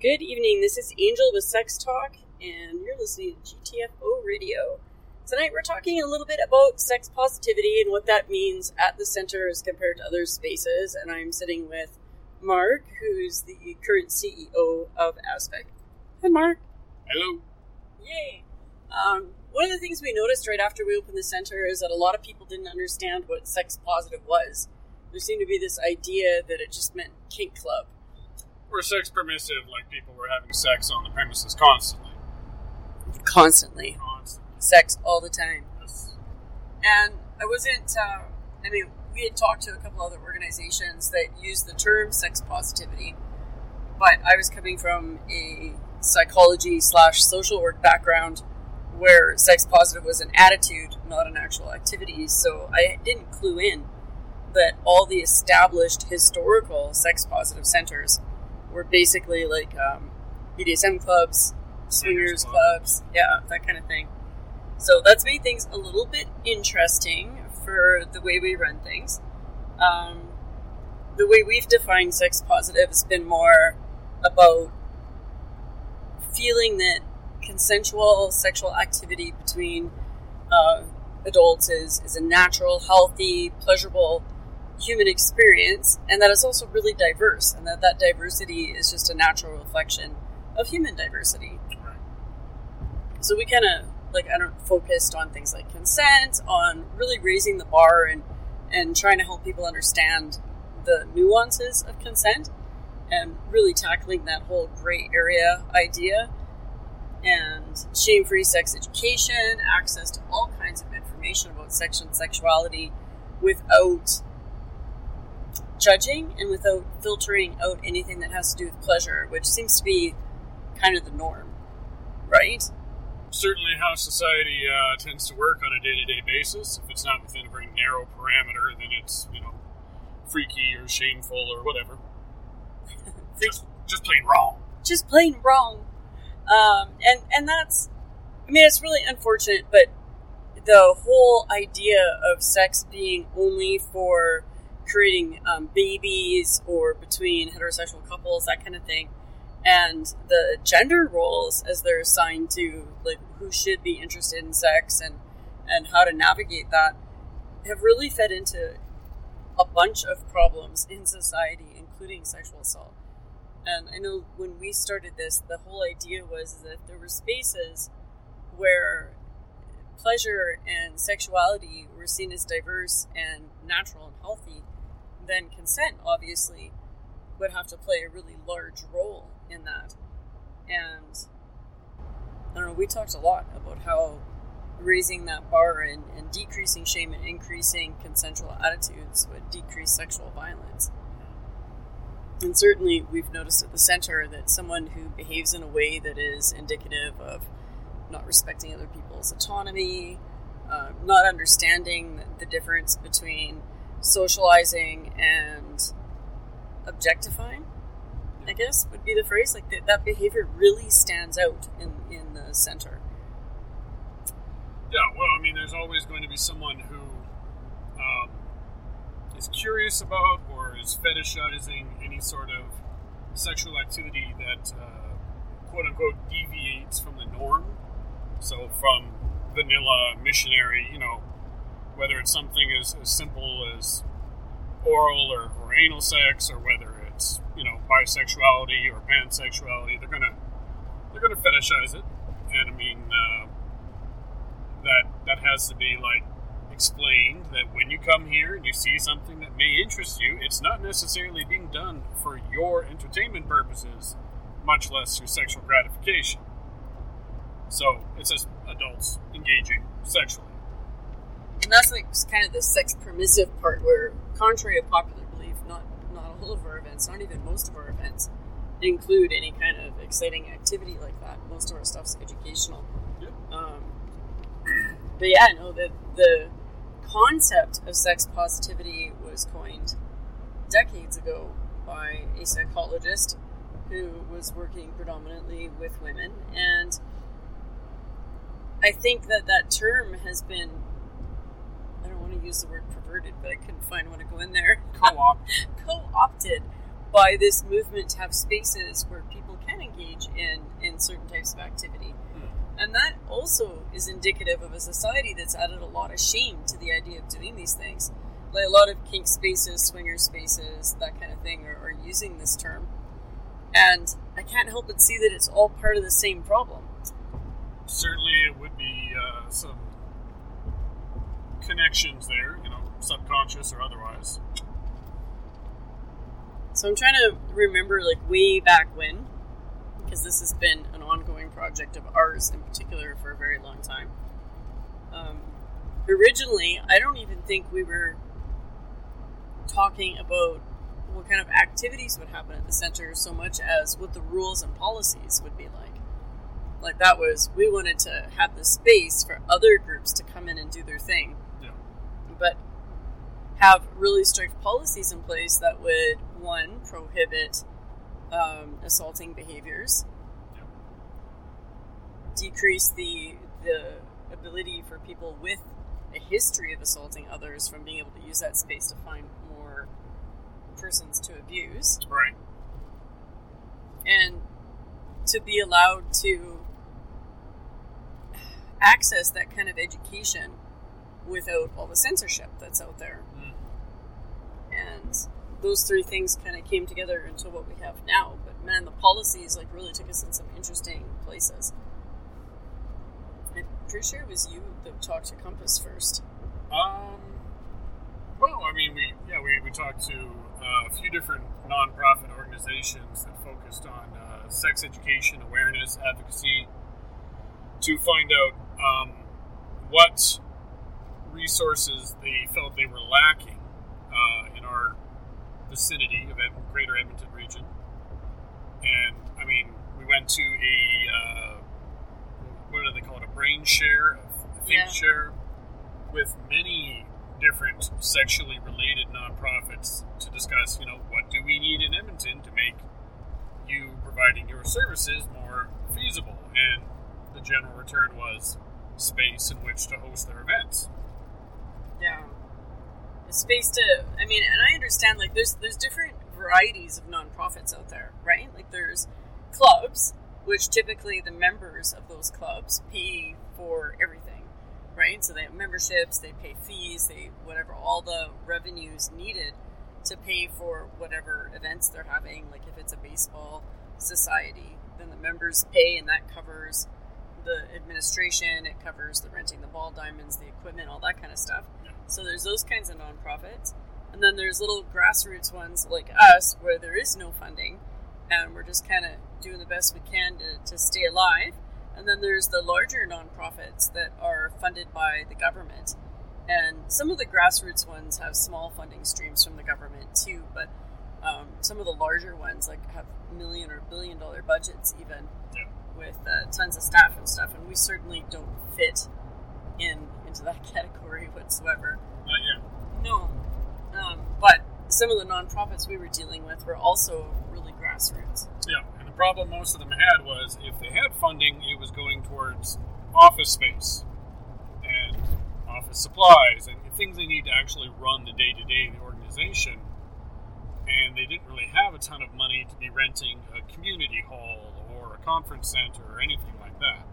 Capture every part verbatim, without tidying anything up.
Good evening, this is Angel with Sex Talk, and you're listening to G T F O Radio. Tonight we're talking a little bit about sex positivity and what that means at the center as compared to other spaces, and I'm sitting with Mark, who's the current C E O of Aspect. Hi, Mark. Hello. Yay. Um, one of the things we noticed right after we opened the center is that a lot of people didn't understand what sex positive was. There seemed to be this idea that it just meant kink club. Or sex permissive, like people were having sex on the premises constantly. Constantly. Constantly. Sex all the time. Yes. And I wasn't, uh, I mean, we had talked to a couple other organizations that used the term sex positivity, but I was coming from a psychology slash social work background where sex positive was an attitude, not an actual activity, so I didn't clue in that all the established historical sex positive centers were basically like um, B D S M clubs, swingers clubs, yeah, that kind of thing. So that's made things a little bit interesting for the way we run things. Um, the way we've defined sex positive has been more about feeling that consensual sexual activity between uh, adults is, is a natural, healthy, pleasurable human experience, and that it's also really diverse, and that that diversity is just a natural reflection of human diversity. So we kind of, like, I don't focused on things like consent, on really raising the bar and, and trying to help people understand the nuances of consent, and really tackling that whole gray area idea, and shame-free sex education, access to all kinds of information about sex and sexuality without judging and without filtering out anything that has to do with pleasure, which seems to be kind of the norm, right? Certainly how society uh, tends to work on a day-to-day basis. If it's not within a very narrow parameter, then it's, you know, freaky or shameful or whatever. just, just plain wrong. Just plain wrong. Um, and, and that's, I mean, it's really unfortunate, but the whole idea of sex being only for creating um, babies or between heterosexual couples, that kind of thing, and the gender roles as they're assigned to, like, who should be interested in sex and, and how to navigate that, have really fed into a bunch of problems in society, including sexual assault. And I know when we started this, the whole idea was that there were spaces where pleasure and sexuality were seen as diverse and natural and healthy, then consent, obviously, would have to play a really large role in that. And I don't know, we talked a lot about how raising that bar and, and decreasing shame and increasing consensual attitudes would decrease sexual violence. And certainly we've noticed at the center that someone who behaves in a way that is indicative of not respecting other people's autonomy, uh, not understanding the difference between socializing and objectifying, I guess would be the phrase. Like that, that behavior really stands out in, in the center. Yeah, well, I mean, there's always going to be someone who um, is curious about or is fetishizing any sort of sexual activity that uh, quote-unquote deviates from the norm. So from vanilla missionary, you know, whether it's something as, as simple as oral or, or anal sex, or whether it's, you know, bisexuality or pansexuality, they're gonna they're gonna fetishize it. And I mean, uh, that that has to be like explained that when you come here and you see something that may interest you, it's not necessarily being done for your entertainment purposes, much less your sexual gratification. So it's just adults engaging sexually. And that's like kind of the sex permissive part where, contrary to popular belief, not, not all of our events, not even most of our events, include any kind of exciting activity like that. Most of our stuff's educational. Yep. Um, but yeah, no, the, the concept of sex positivity was coined decades ago by a psychologist who was working predominantly with women. And I think that that term has been, I don't want to use the word perverted, but I couldn't find one to go in there. Co-opted. Co-opted by this movement to have spaces where people can engage engage in, in certain types of activity. And that also is indicative of a society that's added a lot of shame to the idea of doing these things. Like a lot of kink spaces, swinger spaces, that kind of thing are, are using this term. And I can't help but see that it's all part of the same problem. Certainly it would be uh, some connections there, you know, subconscious or otherwise. So I'm trying to remember, like, way back when, because this has been an ongoing project of ours in particular for a very long time. Um, originally, I don't even think we were talking about what kind of activities would happen at the center so much as what the rules and policies would be like. Like that was, we wanted to have the space for other groups to come in and do their thing. Yeah. But have really strict policies in place that would, one, prohibit um, assaulting behaviors, yeah. decrease the the ability for people with a history of assaulting others from being able to use that space to find more persons to abuse. Right. And to be allowed to access that kind of education without all the censorship that's out there. Mm. And those three things kind of came together into what we have now. But man, the policies like really took us in some interesting places. I'm pretty sure it was you that talked to Compass first. Um, well, I mean, we yeah we, we talked to uh, a few different nonprofit organizations that focused on uh, sex education, awareness, advocacy, to find out um, what resources they felt they were lacking uh, in our vicinity of Ed- Greater Edmonton region. And, I mean, we went to a, uh, what do they call it, a brain share, a think yeah. share, with many different sexually related nonprofits to discuss, you know, what do we need in Edmonton to make you providing your services more feasible. And the general return was space in which to host their events. Yeah. A space to, I mean, and I understand, like, there's there's different varieties of nonprofits out there, right? Like, there's clubs, which typically the members of those clubs pay for everything, right? So they have memberships, they pay fees, they, whatever, all the revenues needed to pay for whatever events they're having. Like, if it's a baseball society, then the members pay, and that covers the administration, it covers the renting the ball diamonds, the equipment, all that kind of stuff. Yeah. So there's those kinds of nonprofits. And then there's little grassroots ones like us where there is no funding and we're just kind of doing the best we can to, to stay alive. And then there's the larger nonprofits that are funded by the government. And some of the grassroots ones have small funding streams from the government too, but um, some of the larger ones like have million or billion dollar budgets even. Yeah. With uh, tons of staff and stuff, and we certainly don't fit in into that category whatsoever. Not yet. No. Um, but some of the nonprofits we were dealing with were also really grassroots. Yeah, and the problem most of them had was if they had funding, it was going towards office space and office supplies and things they need to actually run the day-to-day of the organization. And they didn't really have a ton of money to be renting a community hall or a conference center or anything like that.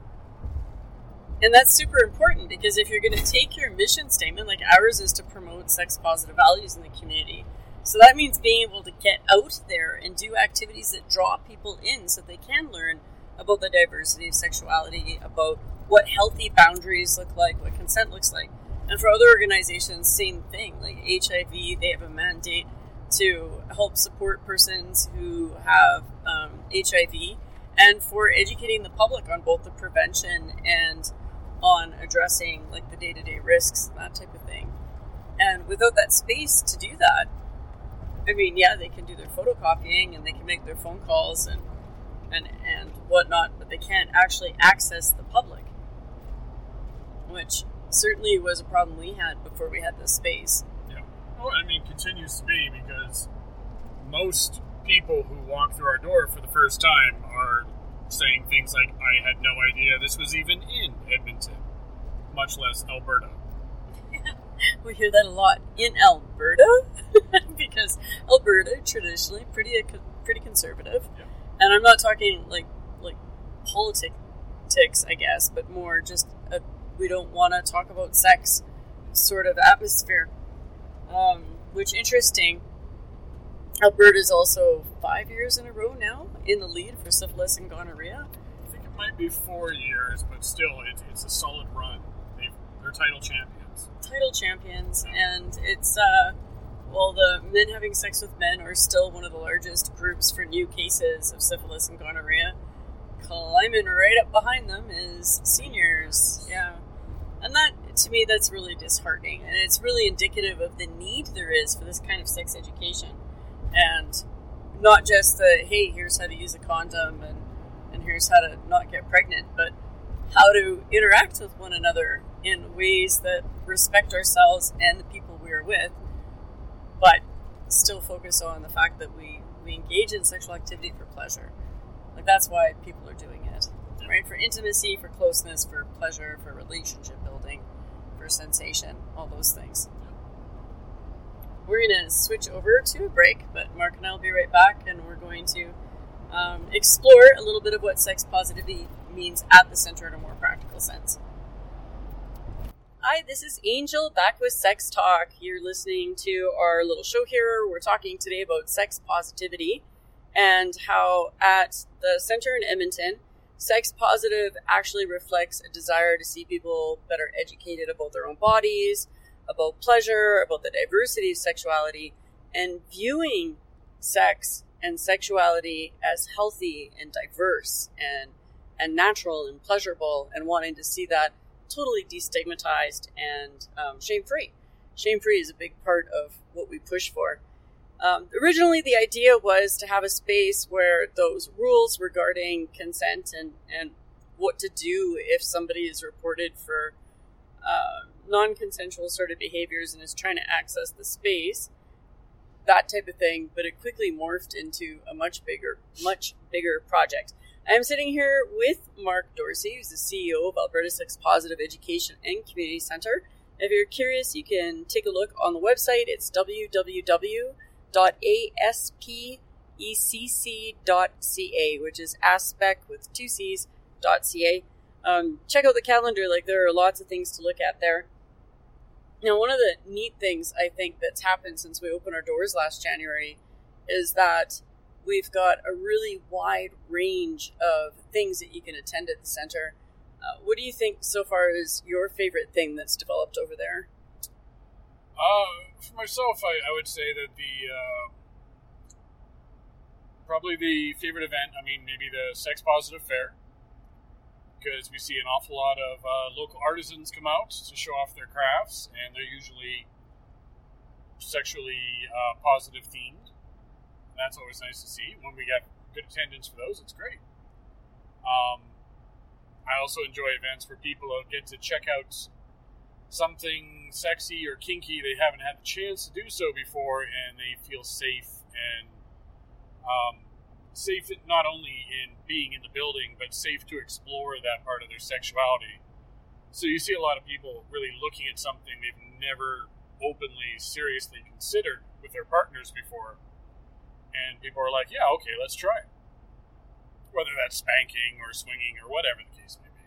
And that's super important because if you're going to take your mission statement, like ours is to promote sex-positive values in the community. So that means being able to get out there and do activities that draw people in so they can learn about the diversity of sexuality, about what healthy boundaries look like, what consent looks like. And for other organizations, same thing. Like H I V, they have a mandate to help support persons who have um, H I V and for educating the public on both the prevention and on addressing like the day-to-day risks and that type of thing. And without that space to do that, I mean, yeah, they can do their photocopying and they can make their phone calls and and, and whatnot, but they can't actually access the public, which certainly was a problem we had before we had this space. Yeah. Well, I mean, continues to be because most people who walk through our door for the first time are saying things like, I had no idea this was even in Edmonton, much less Alberta. We hear that a lot. In Alberta? Because Alberta traditionally pretty pretty conservative. Yeah. And I'm not talking like like politics, I guess, but more just a we don't want to talk about sex sort of atmosphere. Um, which interesting. Alberta is also five years in a row now in the lead for syphilis and gonorrhea. I think it might be four years, but still, it, it's a solid run. They've, they're title champions. Title champions, and it's, uh, well, the men having sex with men are still one of the largest groups for new cases of syphilis and gonorrhea. Climbing right up behind them is seniors, yeah. And that, to me, that's really disheartening, and it's really indicative of the need there is for this kind of sex education. And not just the, hey, here's how to use a condom and, and here's how to not get pregnant, but how to interact with one another in ways that respect ourselves and the people we are with, but still focus on the fact that we, we engage in sexual activity for pleasure. Like, that's why people are doing it, right? For intimacy, for closeness, for pleasure, for relationship building, for sensation, all those things. We're going to switch over to a break, but Mark and I will be right back, and we're going to um, explore a little bit of what sex positivity means at the center in a more practical sense. Hi, this is Angel, back with Sex Talk. You're listening to our little show here. We're talking today about sex positivity and how at the center in Edmonton, sex positive actually reflects a desire to see people better educated about their own bodies, about pleasure, about the diversity of sexuality, and viewing sex and sexuality as healthy and diverse and and natural and pleasurable, and wanting to see that totally destigmatized and um, shame-free. Shame-free is a big part of what we push for. Um, originally, the idea was to have a space where those rules regarding consent and, and what to do if somebody is reported for uh, non-consensual sort of behaviors and is trying to access the space, that type of thing, but it quickly morphed into a much bigger, much bigger project. I'm sitting here with Mark Dorsey, who's the C E O of Alberta Sex Positive Education and Community Centre. If you're curious, you can take a look on the website. It's w w w dot a s p e c c dot c a, which is aspect with two C's, dot ca. Um, check out the calendar. Like, there are lots of things to look at there. Now, one of the neat things I think that's happened since we opened our doors last January is that we've got a really wide range of things that you can attend at the center. Uh, what do you think so far is your favorite thing that's developed over there? Uh, for myself, I, I would say that the uh, probably the favorite event, I mean, maybe the Sex Positive Fair, because we see an awful lot of uh, local artisans come out to show off their crafts, and they're usually sexually uh, positive themed. And that's always nice to see. When we get good attendance for those, it's great. Um, I also enjoy events where people get to check out something sexy or kinky they haven't had the chance to do so before, and they feel safe and um, safe not only in being in the building, but safe to explore that part of their sexuality. So you see a lot of people really looking at something they've never openly, seriously considered with their partners before. And people are like, yeah, okay, let's try it. Whether that's spanking or swinging or whatever the case may be.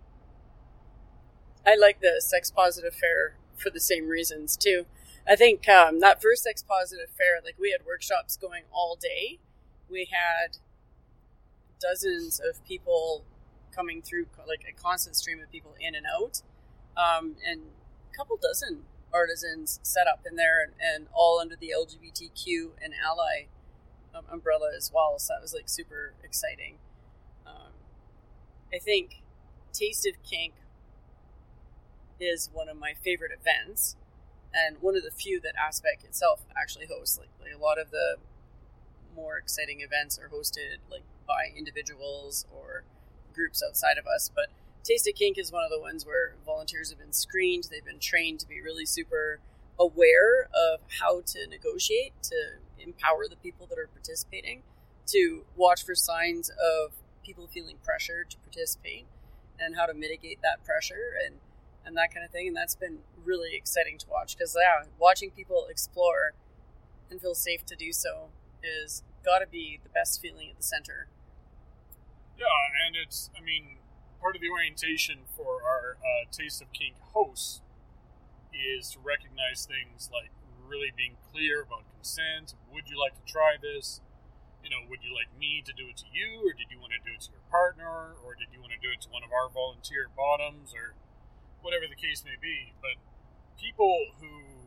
I like the Sex Positive Fair for the same reasons, too. I think um, that first Sex Positive Fair, like, we had workshops going all day. We had dozens of people coming through, like a constant stream of people in and out, um, and a couple dozen artisans set up in there, and, and all under the L G B T Q and ally um, umbrella as well. So that was like super exciting. Um, I think Taste of Kink is one of my favorite events, and one of the few that Aspect itself actually hosts. Like, like a lot of the more exciting events are hosted like by individuals or groups outside of us, but Taste of Kink is one of the ones where volunteers have been screened. They've been trained to be really super aware of how to negotiate, to empower the people that are participating, to watch for signs of people feeling pressure to participate and how to mitigate that pressure and, and that kind of thing. And that's been really exciting to watch, because yeah, watching people explore and feel safe to do so is got to be the best feeling at the center. Yeah, and it's, I mean, part of the orientation for our uh, Taste of Kink hosts is to recognize things like really being clear about consent. Would you like to try this? You know, would you like me to do it to you, or did you want to do it to your partner, or did you want to do it to one of our volunteer bottoms, or whatever the case may be. But people who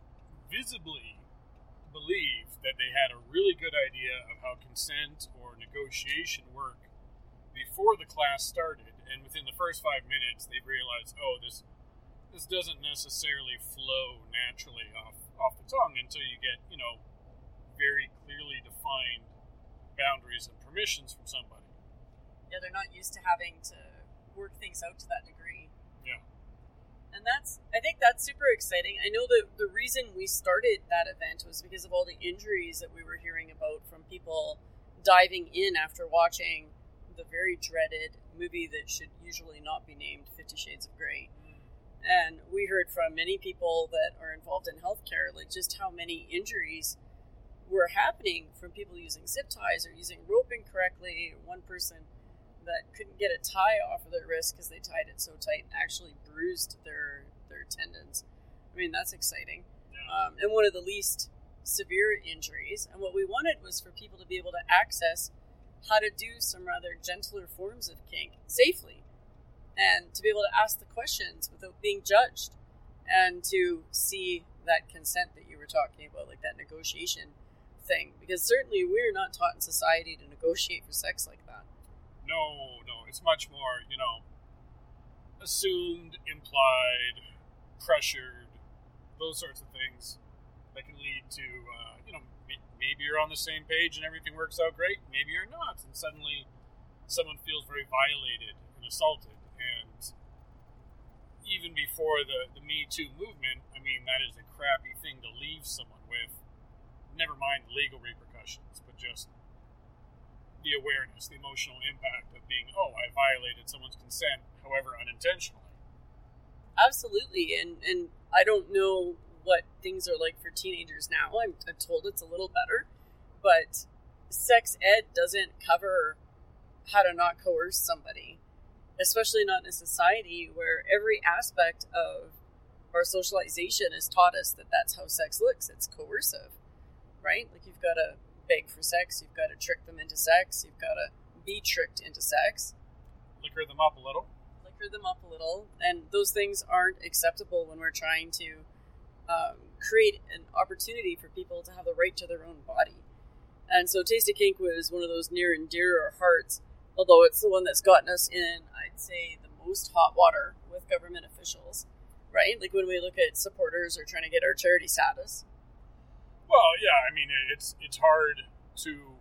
visibly believe that they had a really good idea of how consent or negotiation work before the class started, and within the first five minutes they've realized, oh, this this doesn't necessarily flow naturally off off the tongue until you get, you know, very clearly defined boundaries and permissions from somebody. Yeah, they're not used to having to work things out to that degree. Yeah. And that's, I think that's super exciting. I know that the reason we started that event was because of all the injuries that we were hearing about from people diving in after watching the very dreaded movie that should usually not be named Fifty Shades of Grey. Mm. And we heard from many people that are involved in healthcare, like just how many injuries were happening from people using zip ties or using rope incorrectly. One person that couldn't get a tie off of their wrist because they tied it so tight and actually bruised their their tendons. I mean, that's exciting. Yeah. Um, and one of the least severe injuries. And what we wanted was for people to be able to access how to do some rather gentler forms of kink safely, and to be able to ask the questions without being judged, and to see that consent that you were talking about, like that negotiation thing. Because certainly we're not taught in society to negotiate for sex like that. No, no, it's much more, you know, assumed, implied, pressured, those sorts of things that can lead to, uh, you know, maybe you're on the same page and everything works out great, maybe you're not, and suddenly someone feels very violated and assaulted. And even before the, the Me Too movement, I mean, that is a crappy thing to leave someone with, never mind the legal repercussions, but just the awareness, the emotional impact of being, oh, I violated someone's consent, however unintentionally. Absolutely, and and I don't know what things are like for teenagers now. I'm, I'm told it's a little better, but sex ed doesn't cover how to not coerce somebody, especially not in a society where every aspect of our socialization has taught us that that's how sex looks. It's coercive, right? Like, you've got to beg for sex, you've got to trick them into sex, you've got to be tricked into sex. Liquor them up a little. Liquor them up a little. And those things aren't acceptable when we're trying to um, create an opportunity for people to have the right to their own body. And so Taste of Kink was one of those near and dear to our hearts, although it's the one that's gotten us in, I'd say, the most hot water with government officials, right? Like when we look at supporters or trying to get our charity status. Well, yeah, I mean, it's it's hard to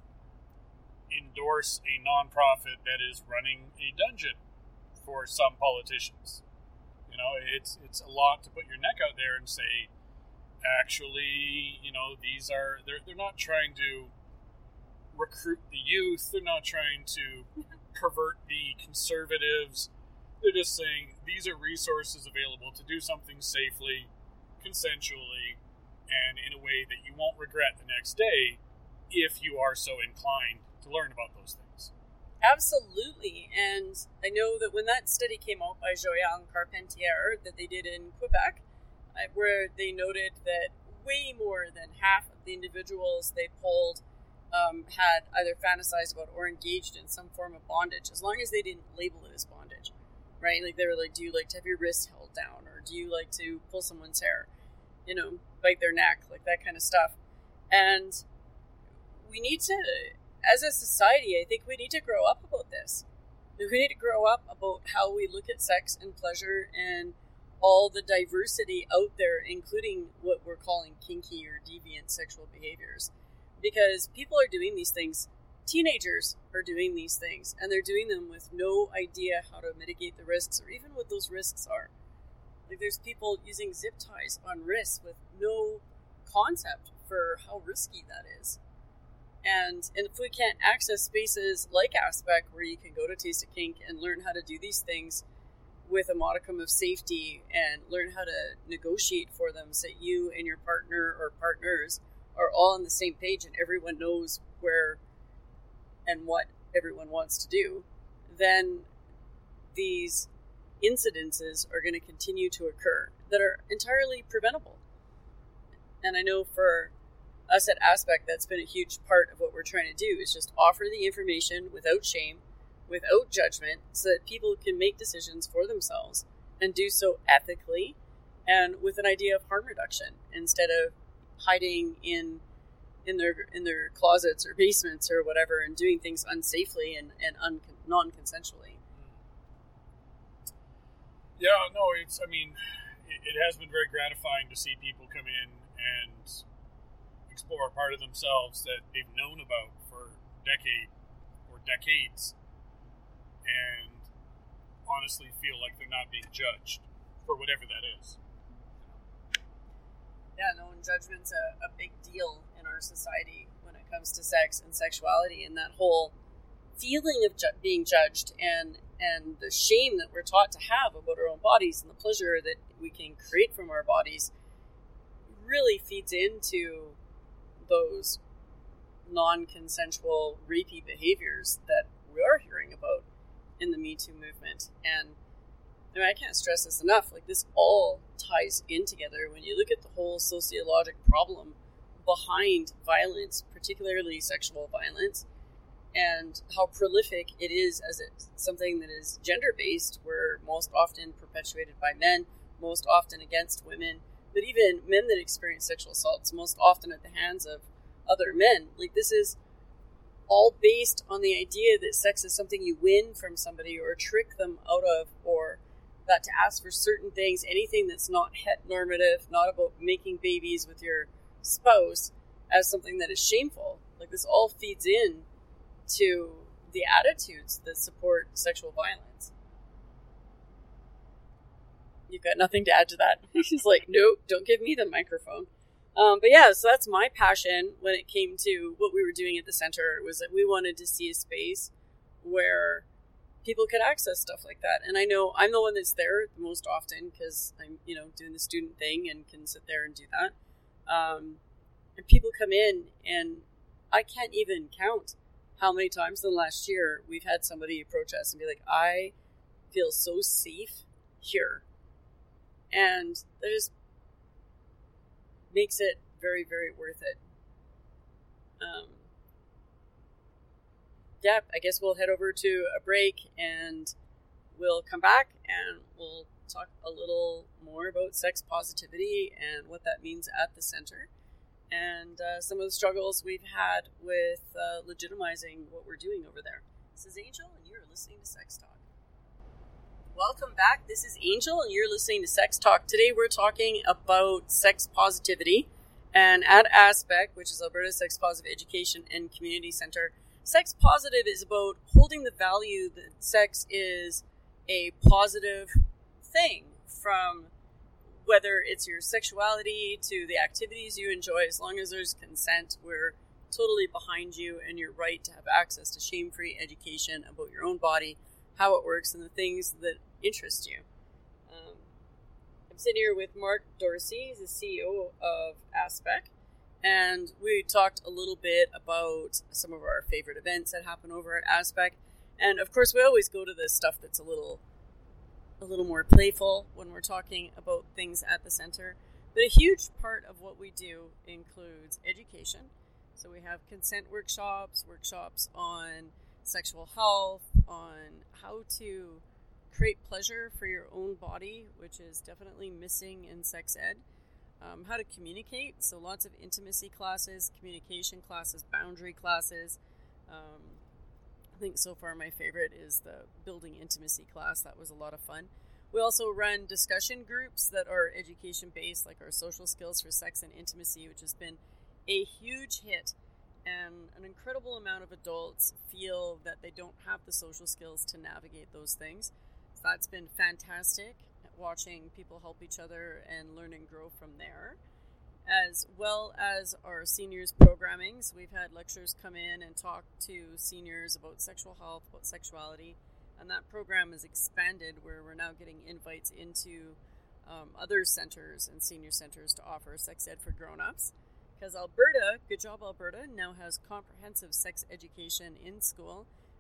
endorse a nonprofit that is running a dungeon for some politicians. You know, it's it's a lot to put your neck out there and say, actually, you know, these are, they're, they're not trying to recruit the youth, they're not trying to pervert the conservatives, they're just saying, these are resources available to do something safely, consensually, and in a way that you won't regret the next day if you are so inclined to learn about those things. Absolutely. And I know that when that study came out by Joanne Carpentier that they did in Quebec, where they noted that way more than half of the individuals they polled um, had either fantasized about or engaged in some form of bondage, as long as they didn't label it as bondage, right? Like, they were like, do you like to have your wrists held down, or do you like to pull someone's hair, you know, bite their neck, like that kind of stuff. And we need to, as a society, I think we need to grow up about this. We need to grow up about how we look at sex and pleasure and all the diversity out there, including what we're calling kinky or deviant sexual behaviors. Because people are doing these things, teenagers are doing these things, and they're doing them with no idea how to mitigate the risks or even what those risks are. Like, there's people using zip ties on wrists with no concept for how risky that is. And, and if we can't access spaces like Aspect, where you can go to Taste of Kink and learn how to do these things with a modicum of safety and learn how to negotiate for them so that you and your partner or partners are all on the same page and everyone knows where and what everyone wants to do, then these incidences are going to continue to occur that are entirely preventable. And I know for us at Aspect, that's been a huge part of what we're trying to do, is just offer the information without shame, without judgment, so that people can make decisions for themselves and do so ethically and with an idea of harm reduction, instead of hiding in in their in their closets or basements or whatever and doing things unsafely and, and un, non-consensually. Yeah, no, it's, I mean, it, it has been very gratifying to see people come in and explore a part of themselves that they've known about for decade or decades, and honestly feel like they're not being judged for whatever that is. Yeah, no, and judgment's a, a big deal in our society when it comes to sex and sexuality, and that whole feeling of ju- being judged and and the shame that we're taught to have about our own bodies and the pleasure that we can create from our bodies really feeds into those non-consensual rapey behaviors that we are hearing about in the Me Too movement. And I mean, I can't stress this enough, like this all ties in together when you look at the whole sociologic problem behind violence, particularly sexual violence, and how prolific it is as it's something that is gender-based. We're most often perpetuated by men, most often against women, but even men that experience sexual assaults, most often at the hands of other men. Like, this is all based on the idea that sex is something you win from somebody or trick them out of, or that to ask for certain things, anything that's not het-normative, not about making babies with your spouse, as something that is shameful. Like, this all feeds in to the attitudes that support sexual violence. You've got nothing to add to that. She's like, nope, don't give me the microphone. Um, but yeah, so that's my passion when it came to what we were doing at the center, was that we wanted to see a space where people could access stuff like that. And I know I'm the one that's there most often because I'm, you know, doing the student thing and can sit there and do that. Um, and people come in, and I can't even count how many times in the last year we've had somebody approach us and be like, I feel so safe here. And that just makes it very, very worth it. Um, yeah, I guess we'll head over to a break and we'll come back and we'll talk a little more about sex positivity and what that means at the center, and uh, some of the struggles we've had with uh, legitimizing what we're doing over there. This is Angel, and you're listening to Sex Talk. Welcome back. This is Angel, and you're listening to Sex Talk. Today we're talking about sex positivity, and at Aspect, which is Alberta Sex Positive Education and Community Center, sex positive is about holding the value that sex is a positive thing, from whether it's your sexuality to the activities you enjoy. As long as there's consent, we're totally behind you and your right to have access to shame-free education about your own body, how it works, and the things that interest you. Um, I'm sitting here with Mark Dorsey, the C E O of Aspect, and we talked a little bit about some of our favorite events that happen over at Aspect. And of course, we always go to the stuff that's a little a little more playful when we're talking about things at the center. But a huge part of what we do includes education. So we have consent workshops, workshops on sexual health, on how to create pleasure for your own body, which is definitely missing in sex ed. Um, how to communicate, so lots of intimacy classes, communication classes, boundary classes. Um, I think so far my favorite is the building intimacy class. That was a lot of fun. We also run discussion groups that are education-based, like our social skills for sex and intimacy, which has been a huge hit. And an incredible amount of adults feel that they don't have the social skills to navigate those things. So that's been fantastic, watching people help each other and learn and grow from there. As well as our seniors programming. So we've had lecturers come in and talk to seniors about sexual health, about sexuality, and that program is expanded where we're now getting invites into um, other centers and senior centers to offer sex ed for grown-ups. Because Alberta, good job Alberta, now has comprehensive sex education in school,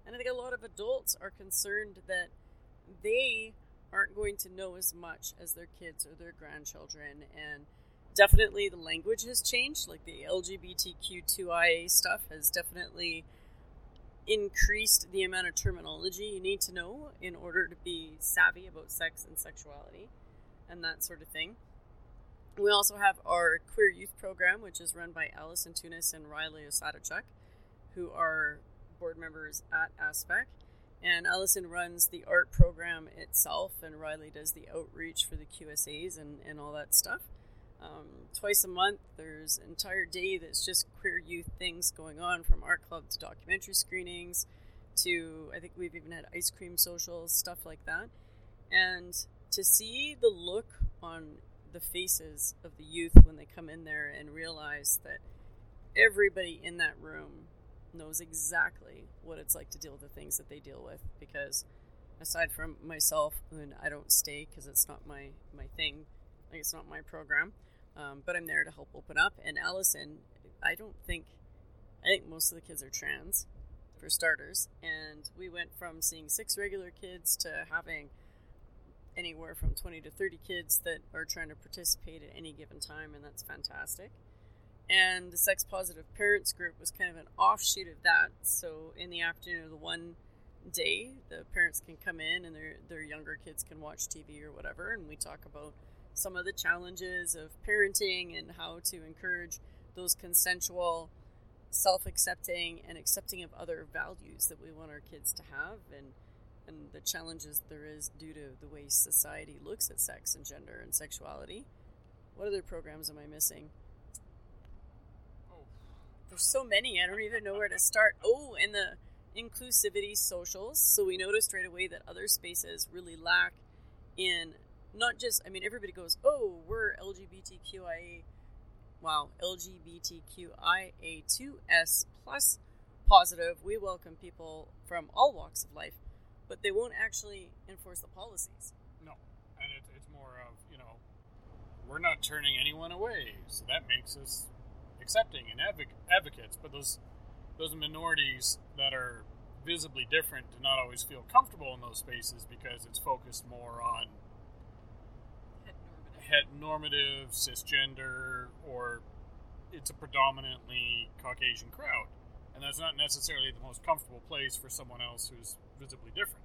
And I think a lot of adults are concerned that they aren't going to know as much as their kids or their grandchildren. And definitely the language has changed. Like the L G B T Q two I A stuff has definitely increased the amount of terminology you need to know in order to be savvy about sex and sexuality and that sort of thing. We also have our Queer Youth Program, which is run by Allison Tunis and Riley Osadachuk, who are board members at ASPEC. And Allison runs the art program itself, and Riley does the outreach for the Q S As and, and all that stuff. Um, twice a month, there's an entire day that's just queer youth things going on, from art club to documentary screenings to, I think we've even had ice cream socials, stuff like that. And to see the look on the faces of the youth when they come in there and realize that everybody in that room knows exactly what it's like to deal with the things that they deal with, because aside from myself, and I don't stay because it's not my, my thing, like it's not my program, um, but I'm there to help open up. And Allison, I don't think, I think most of the kids are trans, for starters, and we went from seeing six regular kids to having anywhere from twenty to thirty kids that are trying to participate at any given time, and that's fantastic. And the sex positive parents group was kind of an offshoot of that. So in the afternoon of the one day, the parents can come in and their their younger kids can watch T V or whatever, and we talk about some of the challenges of parenting and how to encourage those consensual, self-accepting and accepting of other values that we want our kids to have, and and the challenges there is due to the way society looks at sex and gender and sexuality. What other programs am I missing? Oh, there's so many, I don't even know where to start. Oh, and the inclusivity socials. So we noticed right away that other spaces really lack in not just, I mean, everybody goes, oh, we're L G B T Q I A, wow, L G B T Q I A two S plus positive. We welcome people from all walks of life, but they won't actually enforce the policies. No, and it, it's more of, you know, we're not turning anyone away, so that makes us accepting and advoc- advocates, but those those minorities that are visibly different do not always feel comfortable in those spaces because it's focused more on heteronormative, cisgender, or it's a predominantly Caucasian crowd. And that's not necessarily the most comfortable place for someone else who's visibly different.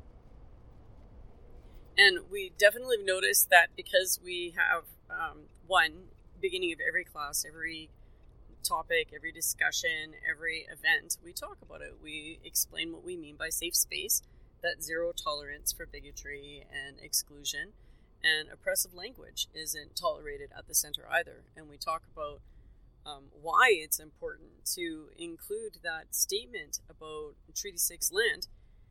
And we definitely noticed that because we have, um, one, beginning of every class, every topic, every discussion, every event, we talk about it. We explain what we mean by safe space, that zero tolerance for bigotry and exclusion, and oppressive language isn't tolerated at the center either. And we talk about um, why it's important to include that statement about Treaty six land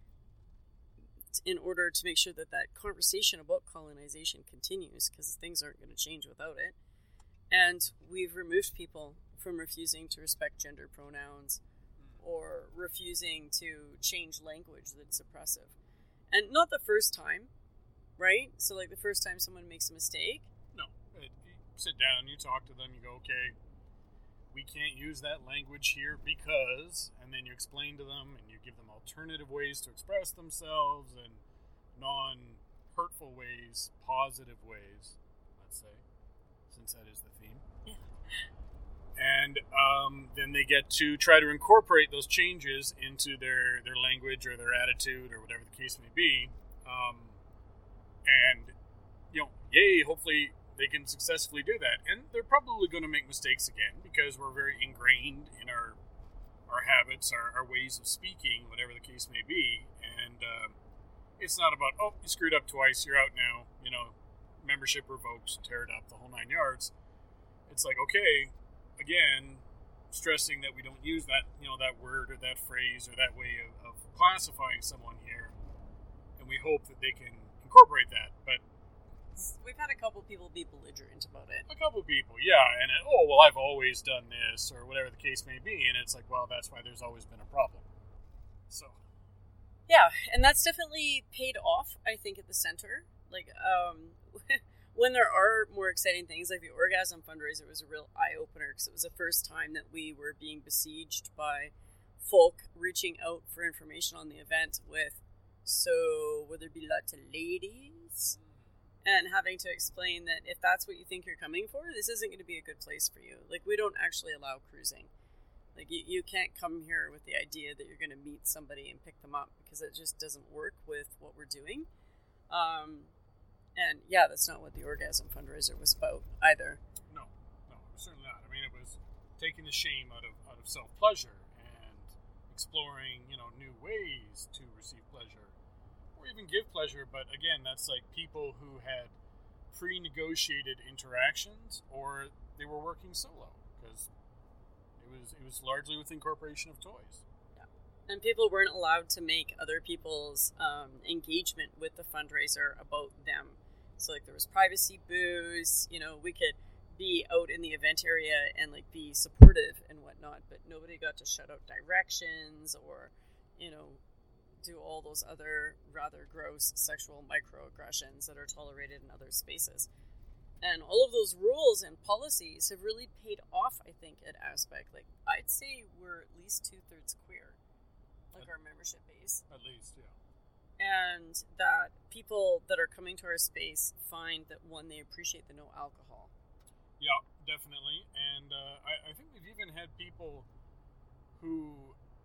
in order to make sure that that conversation about colonization continues, because things aren't going to change without it. And we've removed people from refusing to respect gender pronouns or refusing to change language that's oppressive. And not the first time, right? So like the first time someone makes a mistake. No, you sit down, you talk to them, you go, okay, we can't use that language here because, and then you explain to them and you give them alternative ways to express themselves and non-hurtful ways, positive ways, let's say, since that is the theme. Yeah. And um, then they get to try to incorporate those changes into their, their language or their attitude or whatever the case may be. Um, and, you know, yay, hopefully they can successfully do that. And they're probably going to make mistakes again because we're very ingrained in our our habits, our, our ways of speaking, whatever the case may be. And uh, it's not about, oh, you screwed up twice, you're out now, you know, membership revoked, tear it up, the whole nine yards. It's like, okay, again, stressing that we don't use that, you know, that word or that phrase or that way of, of classifying someone here. And we hope that they can incorporate that. But we've had a couple people be belligerent about it. A couple people, yeah. And, it, oh, well, I've always done this or whatever the case may be. And it's like, well, that's why there's always been a problem. So. Yeah, and that's definitely paid off, I think, at the center. Like, um... when there are more exciting things, like the Orgasm fundraiser was a real eye-opener because it was the first time that we were being besieged by folk reaching out for information on the event with, so will there be lots of ladies? And having to explain that if that's what you think you're coming for, this isn't going to be a good place for you. Like, we don't actually allow cruising. Like, you, you can't come here with the idea that you're going to meet somebody and pick them up, because it just doesn't work with what we're doing. Um, and yeah, that's not what the Orgasm Fundraiser was about either. No, no, certainly not. I mean, it was taking the shame out of out of self-pleasure and exploring, you know, new ways to receive pleasure or even give pleasure. But again, that's like people who had pre-negotiated interactions, or they were working solo, because it was it was largely with incorporation of toys. And people weren't allowed to make other people's um, engagement with the fundraiser about them. So, like, there was privacy booths, you know, we could be out in the event area and, like, be supportive and whatnot, but nobody got to shout out directions or, you know, do all those other rather gross sexual microaggressions that are tolerated in other spaces. And all of those rules and policies have really paid off, I think, at Aspect. Like, I'd say we're at least two-thirds queer. Like our membership base. At least, yeah. And that people that are coming to our space find that, one, they appreciate the no alcohol. Yeah, definitely. And uh, I, I think we've even had people who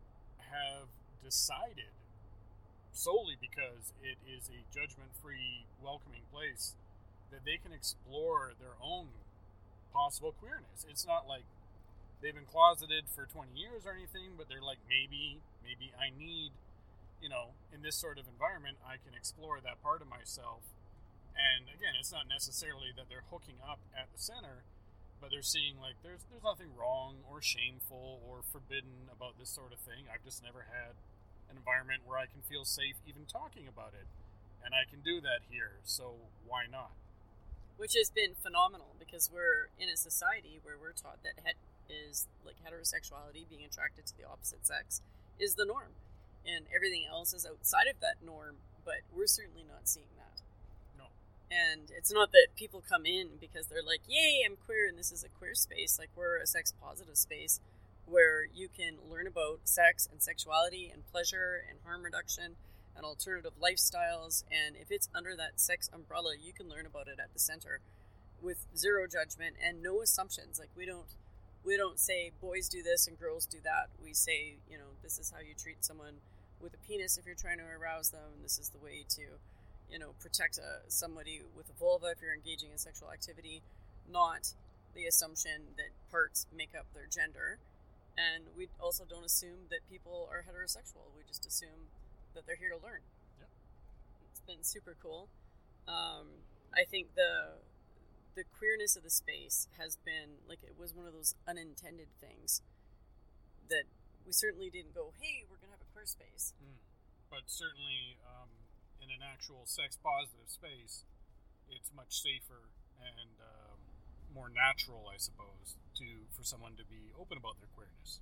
have decided, solely because it is a judgment-free, welcoming place, that they can explore their own possible queerness. It's not like they've been closeted for twenty years or anything, but they're like, maybe, maybe I need, you know, in this sort of environment, I can explore that part of myself. And again, it's not necessarily that they're hooking up at the center, but they're seeing like there's there's nothing wrong or shameful or forbidden about this sort of thing. I've just never had an environment where I can feel safe even talking about it, and I can do that here, so why not? Which has been phenomenal, because we're in a society where we're taught that het- is like heterosexuality, being attracted to the opposite sex, is the norm, and everything else is outside of that norm, but we're certainly not seeing that. No. And it's not that people come in because they're like, yay, I'm queer and this is a queer space. Like, we're a sex positive space where you can learn about sex and sexuality and pleasure and harm reduction and alternative lifestyles, and if it's under that sex umbrella, you can learn about it at the center with zero judgment and no assumptions. Like, we don't We don't say boys do this and girls do that. We say, you know, this is how you treat someone with a penis if you're trying to arouse them. And this is the way to, you know, protect a, somebody with a vulva if you're engaging in sexual activity, not the assumption that parts make up their gender. And we also don't assume that people are heterosexual. We just assume that they're here to learn. Yep. It's been super cool. Um, I think the... the queerness of the space has been, like, it was one of those unintended things that we certainly didn't go, hey, we're going to have a queer space. Mm. But certainly um, in an actual sex-positive space, it's much safer and um, more natural, I suppose, to for someone to be open about their queerness.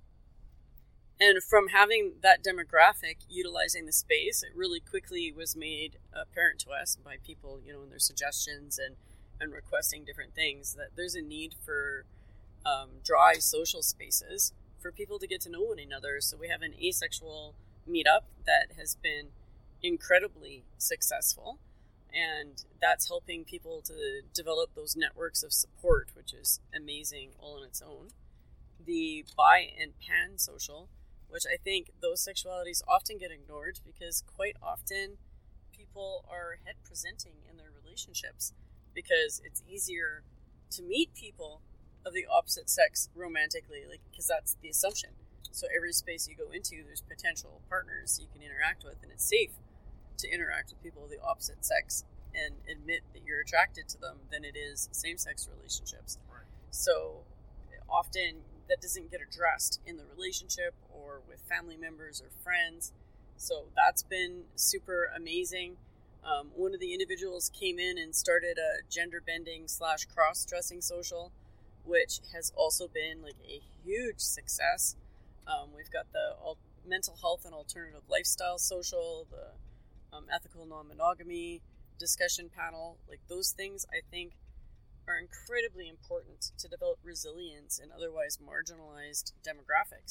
And from having that demographic utilizing the space, it really quickly was made apparent to us by people, you know, in their suggestions and and requesting different things, that there's a need for um, dry social spaces for people to get to know one another. So we have an asexual meetup that has been incredibly successful, and that's helping people to develop those networks of support, which is amazing all on its own. The bi and pan social, which I think those sexualities often get ignored because quite often people are head presenting in their relationships, because it's easier to meet people of the opposite sex romantically, like, because that's the assumption. So every space you go into, there's potential partners you can interact with, and it's safe to interact with people of the opposite sex and admit that you're attracted to them than it is same-sex relationships. Right. So often that doesn't get addressed in the relationship or with family members or friends. So that's been super amazing. Um, one of the individuals came in and started a gender bending slash cross-dressing social, which has also been like a huge success. Um, we've got the all, mental health and alternative lifestyle social, the um, ethical non-monogamy discussion panel. Like, those things, I think, are incredibly important to develop resilience in otherwise marginalized demographics.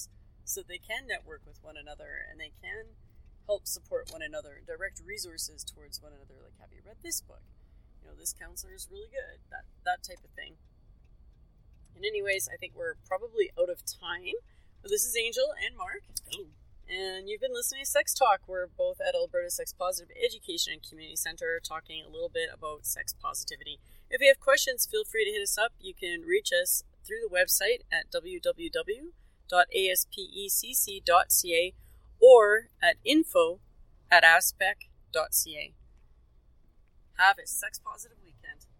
so they can network with one another and they can help support one another, direct resources towards one another. Like, have you read this book? You know, this counselor is really good. That that type of thing. And anyways, I think we're probably out of time. But this is Angel and Mark. Hello. And you've been listening to Sex Talk. We're both at Alberta Sex Positive Education and Community Center talking a little bit about sex positivity. If you have questions, feel free to hit us up. You can reach us through the website at w w w dot a s p e c c dot c a or at info at aspec dot c a. Have a sex positive weekend.